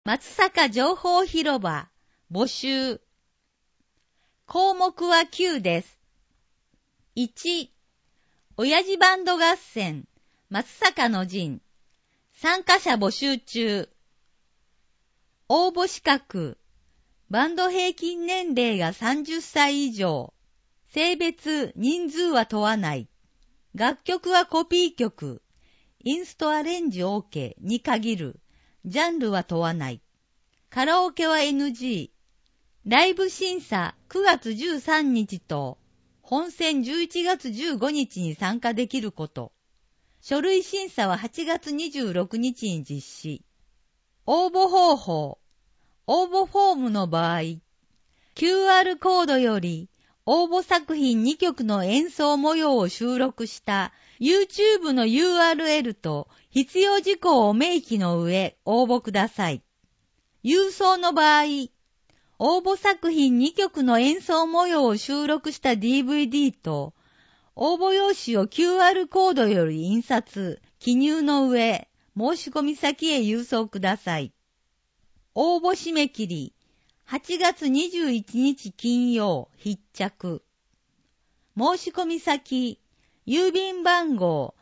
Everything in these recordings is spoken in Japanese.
松阪情報広場募集。項目は9です。1、親父バンド合戦松阪の陣。参加者募集中。応募資格。バンド平均年齢が30歳以上。性別、人数は問わない。楽曲はコピー曲。インストアレンジ OK に限る。ジャンルは問わない。カラオケは NG。ライブ審査9月13日と本選11月15日に参加できること。書類審査は8月26日に実施。応募方法。応募フォームの場合、QR コードより応募作品2曲の演奏模様を収録した YouTube の URL と必要事項を明記の上応募ください。郵送の場合、応募作品2曲の演奏模様を収録した DVD と応募用紙を QR コードより印刷、記入の上、申し込み先へ郵送ください。応募締め切り、8月21日金曜必着。申し込み先、郵便番号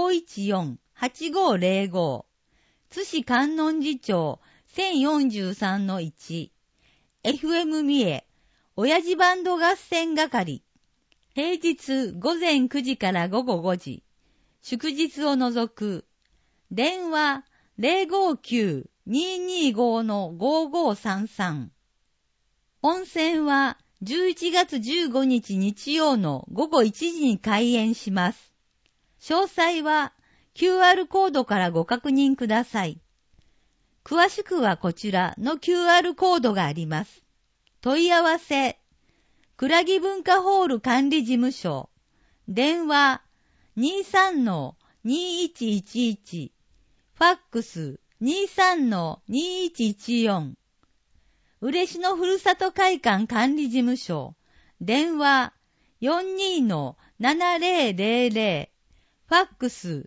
514-8505 津市観音寺町 1043-1 FM 三重親父バンド合戦係。平日午前9時から午後5時。祝日を除く。電話 059-225-5533。本選は11月15日日曜の午後1時に開演します。詳細は QR コードからご確認ください。詳しくはこちらの QR コードがあります。問い合わせ、倉木文化ホール管理事務所、電話 23-2111、ファックス 23-2114、嬉野ふるさと会館管理事務所、電話 42-7000、ファックス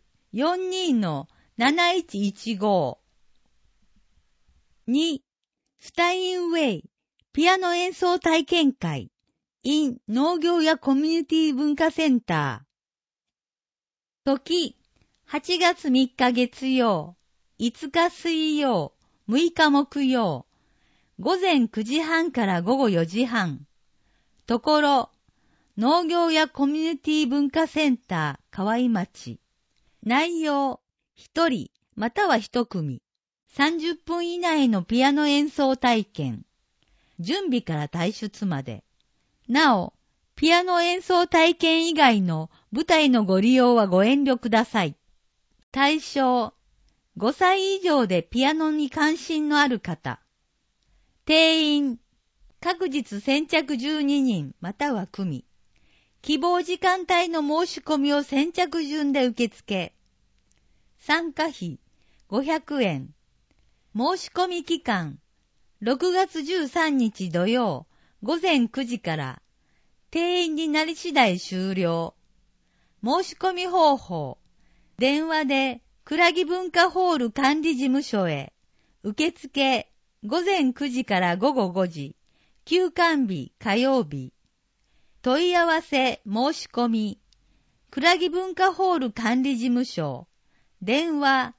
42-7115。2. スタインウェイピアノ演奏体験会 in 農業やコミュニティ文化センター。時8月3日月曜、5日水曜、6日木曜、午前9時半から午後4時半。ところ、農業やコミュニティ文化センター河合町。内容、1人または1組。30分以内のピアノ演奏体験。準備から退出まで。なお、ピアノ演奏体験以外の舞台のご利用はご遠慮ください。対象、5歳以上でピアノに関心のある方。定員、各日先着12人または組。希望時間帯の申し込みを先着順で受付。参加費500円。申し込み期間、6月13日土曜午前9時から、定員になり次第終了。申し込み方法、電話で倉木文化ホール管理事務所へ、受付、午前9時から午後5時、休館日火曜日。問い合わせ申し込み、倉木文化ホール管理事務所、電話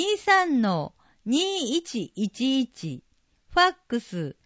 23-2111、ファックス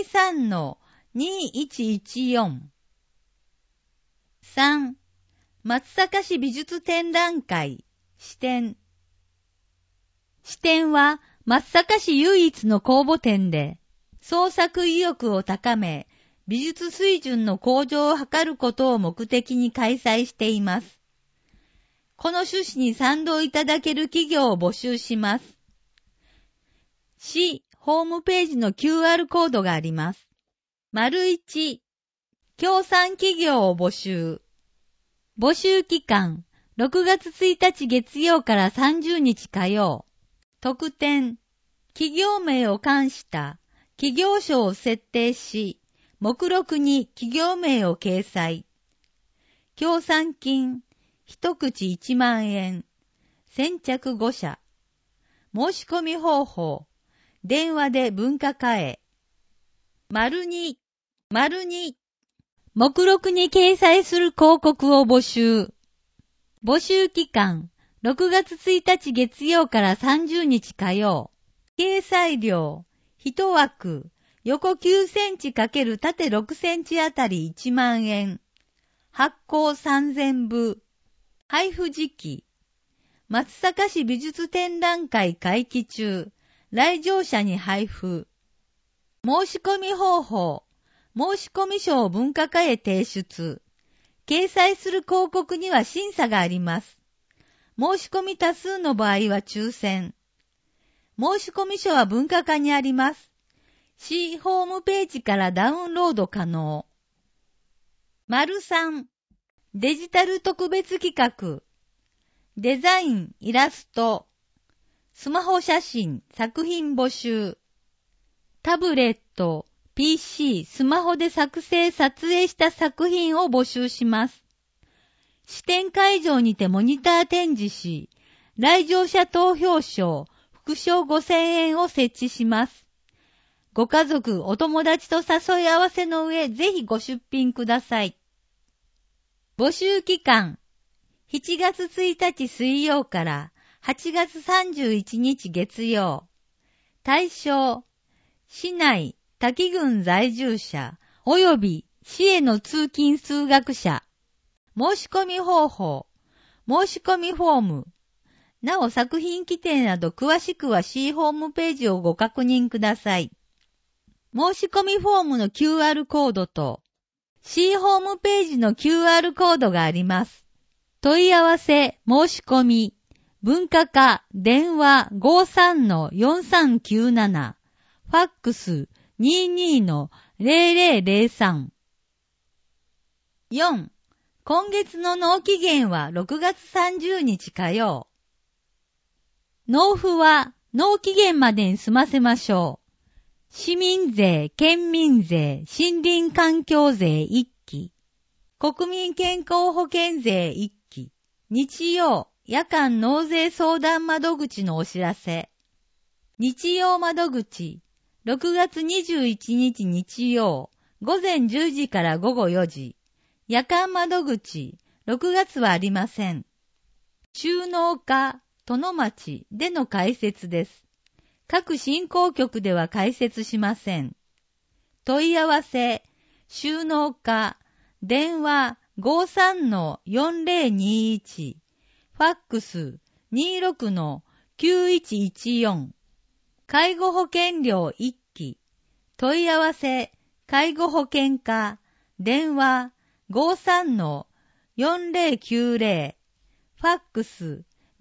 23-2114。3. 松阪市美術展覧会支店。支店は松阪市唯一の公募展で、創作意欲を高め、美術水準の向上を図ることを目的に開催しています。この趣旨に賛同いただける企業を募集します。市ホームページの QR コードがあります。1、協賛企業を募集。募集期間、6月1日月曜から30日火曜。特典、企業名を冠した企業賞を設定し、目録に企業名を掲載。協賛金、一口1万円。先着5社。申し込み方法。 電話で文化課へ。2、目録に掲載する広告を募集。募集期間、6月1日月曜から30日火曜。掲載料、1枠、横9センチ×縦6センチあたり1万円。発行3000部。配布時期。松阪市美術展覧会会期中。来場者に配布。申し込み方法。申込書を文化課へ提出。掲載する広告には審査があります。申し込み多数の場合は抽選。申込書は文化課にあります。市ホームページからダウンロード可能。3、デジタル特別企画。デザイン、イラスト、スマホ写真、作品募集。タブレット、PC、スマホで作成・撮影した作品を募集します。支店会場にてモニター展示し、来場者投票賞、副賞5000円を設置します。ご家族、お友達と誘い合わせの上、ぜひご出品ください。募集期間、7月1日水曜から8月31日月曜。対象、市内、滝郡在住者、及び市への通勤通学者。申し込み方法、申し込みフォーム。なお作品規定など詳しくは C ホームページをご確認ください。申し込みフォームの QR コードと C ホームページの QR コードがあります。問い合わせ、申し込み、文化課、電話 53-4397、ファックス 22-0003。4. 今月の納期限は6月30日火曜。納付は納期限までに済ませましょう。市民税、県民税、森林環境税1期、国民健康保険税1期、日曜、夜間納税相談窓口のお知らせ。日曜窓口、6月21日日曜、午前10時から午後4時。夜間窓口、6月はありません。収納課、殿町での開設です。各振興局では開設しません。問い合わせ、収納課、電話 53-4021、ファックス 26-9114、介護保険料1期、問い合わせ、介護保険課、電話 53-4090、ファックス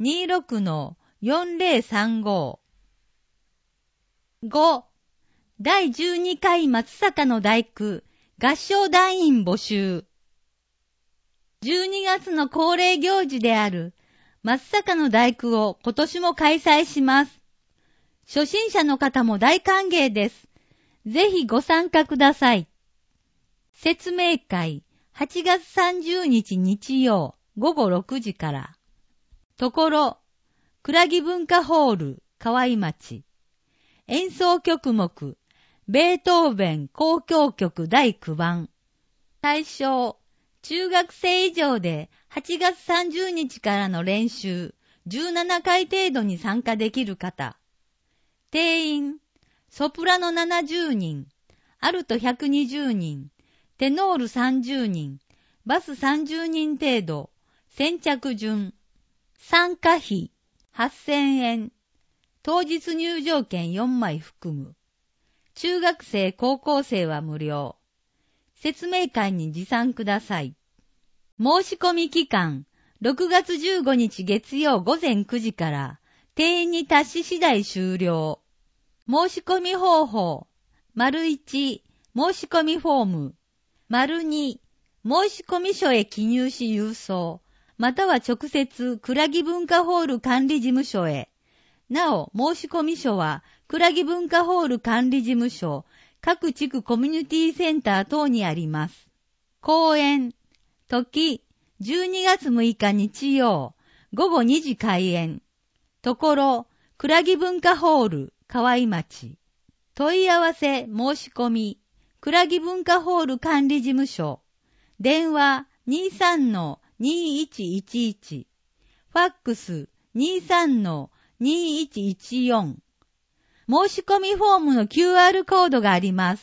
26-4035。5. 第12回松阪の第九合唱団員募集。12月の恒例行事である松阪の第九を今年も開催します。初心者の方も大歓迎です。ぜひご参加ください。説明会8月30日日曜午後6時から。ところ、倉木文化ホール河合町。演奏曲目、ベートーベン交響曲第9番。対象、中学生以上で8月30日からの練習17回程度に参加できる方。定員、ソプラノ70人、アルト120人、テノール30人、バス30人程度、先着順。参加費、8000円。当日入場券4枚含む。中学生、高校生は無料。説明会に持参ください。申し込み期間、6月15日月曜午前9時から、定員に達し次第終了。申し込み方法、1、申し込みフォーム、2、申し込み書へ記入し郵送、または直接、倉木文化ホール管理事務所へ。なお、申込書は、倉木文化ホール管理事務所、各地区コミュニティセンター等にあります。公演、時、12月6日日曜、午後2時開演。ところ、倉木文化ホール、 河合町。問い合わせ申し込み、倉木文化ホール管理事務所。電話 23-2111。ファックス 23-2114。申し込みフォームの QR コードがあります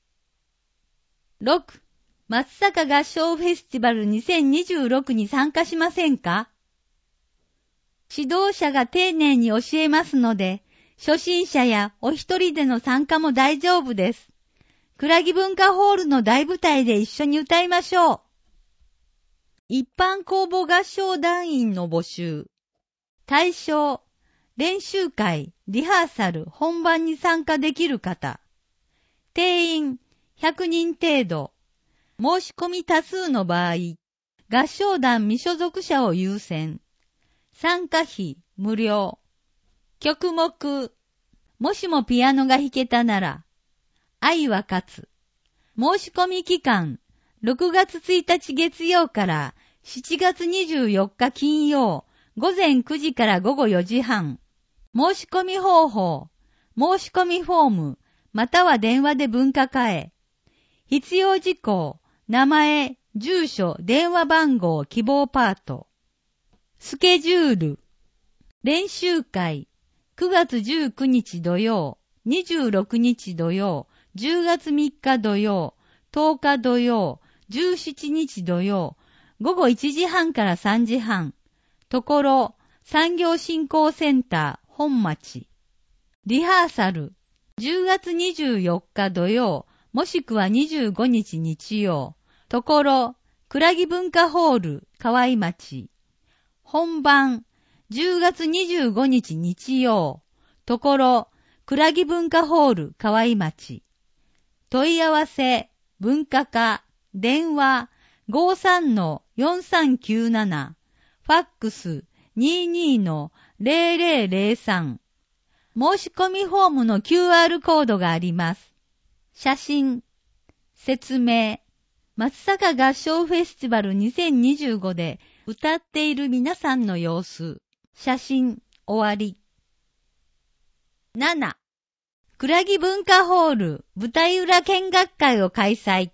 。6. 松阪合唱フェスティバル2026に参加しませんか？指導者が丁寧に教えますので、初心者やお一人での参加も大丈夫です。倉木文化ホールの大舞台で一緒に歌いましょう。一般公募合唱団員の募集。対象、練習会、リハーサル、本番に参加できる方。定員、100人程度。申し込み多数の場合、合唱団未所属者を優先。参加費、無料。曲目。もしもピアノが弾けたなら。愛は勝つ。申し込み期間、6月1日月曜から7月24日金曜、午前9時から午後4時半。申し込み方法、申し込みフォーム、または電話で文化課へ。必要事項、名前、住所、電話番号、希望パート。スケジュール。練習会、9月19日土曜、26日土曜、10月3日土曜、10日土曜、17日土曜、午後1時半から3時半。ところ、産業振興センター、本町。リハーサル、10月24日土曜、もしくは25日日曜。ところ、倉木文化ホール、河合町。本番、10月25日日曜。ところ、倉木文化ホール、河合町。問い合わせ、文化課、電話、53-4397。ファックス、22-0003。申し込みフォームの QR コードがあります。写真、説明、松阪合唱フェスティバル2025で歌っている皆さんの様子。写真、終わり。7. 倉木文化ホール舞台裏見学会を開催。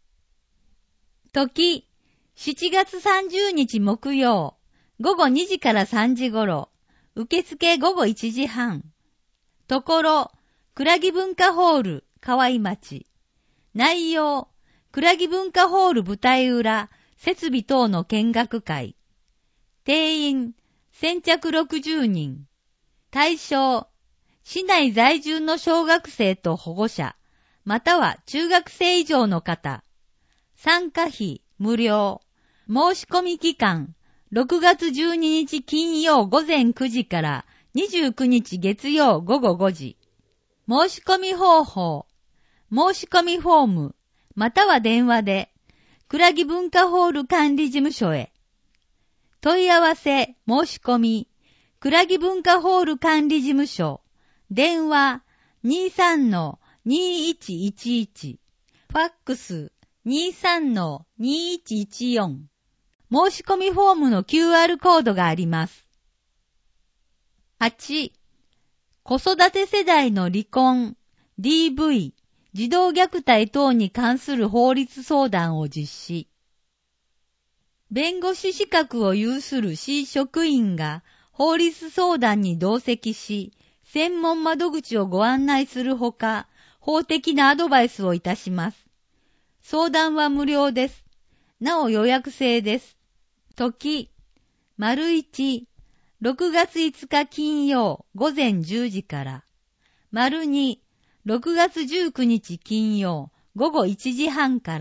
時、7月30日木曜、午後2時から3時頃、受付午後1時半。ところ、倉木文化ホール、河合町。内容、倉木文化ホール舞台裏、設備等の見学会。定員、先着60人。対象、市内在住の小学生と保護者、または中学生以上の方。参加費、無料。申し込み期間、6月12日金曜午前9時から29日月曜午後5時。申し込み方法、申し込みフォーム、または電話で、倉木文化ホール管理事務所へ。問い合わせ、申し込み、倉木文化ホール管理事務所、電話 23-2111、ファックス 23-2114。申し込みフォームの QR コードがあります。8. 子育て世代の離婚、DV、児童虐待等に関する法律相談を実施。弁護士資格を有する市職員が法律相談に同席し、専門窓口をご案内するほか、法的なアドバイスをいたします。相談は無料です。なお予約制です。時、1、6月5日金曜午前10時から、2、6月19日金曜午後1時半から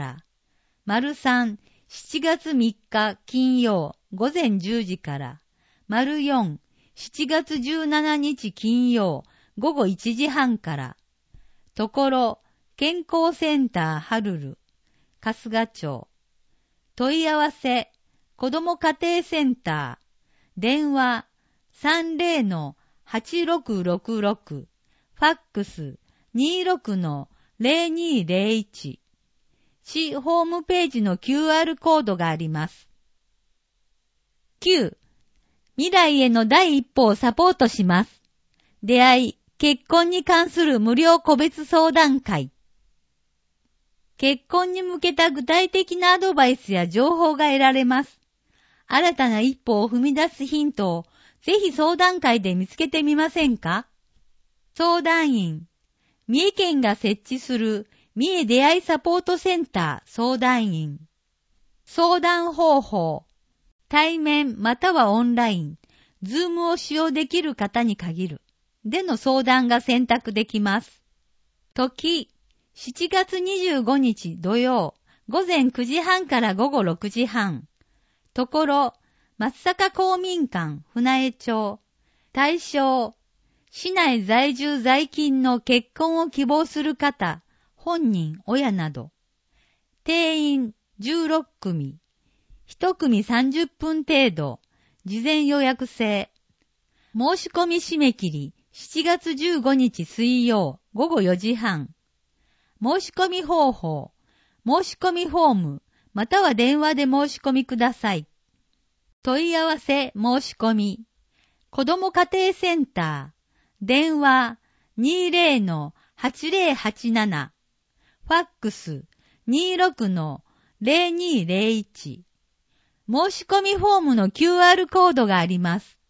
、3、7月3日金曜午前10時から、4、7月17日金曜午後1時半から、ところ、健康センターはるる、春日町。問い合わせ、子ども家庭センター、電話 30-8666、ファックス 26-0201。市ホームページの QR コードがあります。9. 未来への第一歩をサポートします。出会い、 結婚に関する無料個別相談会。結婚に向けた具体的なアドバイスや情報が得られます。新たな一歩を踏み出すヒントをぜひ相談会で見つけてみませんか？相談員、三重県が設置する三重出会いサポートセンター相談員。相談方法、対面またはオンライン、ズームを使用できる方に限る。での相談が選択できます。時、7月25日土曜、午前9時半から午後6時半。ところ、松阪公民館船江町。対象、市内在住在勤の結婚を希望する方、本人、親など。定員16組。1組30分程度。事前予約制。申し込み締め切り7月15日水曜午後4時半。申し込み方法。申し込みフォームまたは電話で申し込みください。問い合わせ申し込み。子ども家庭センター。電話 20-8087。ファックス 26-0201。申し込みフォームの QR コードがあります。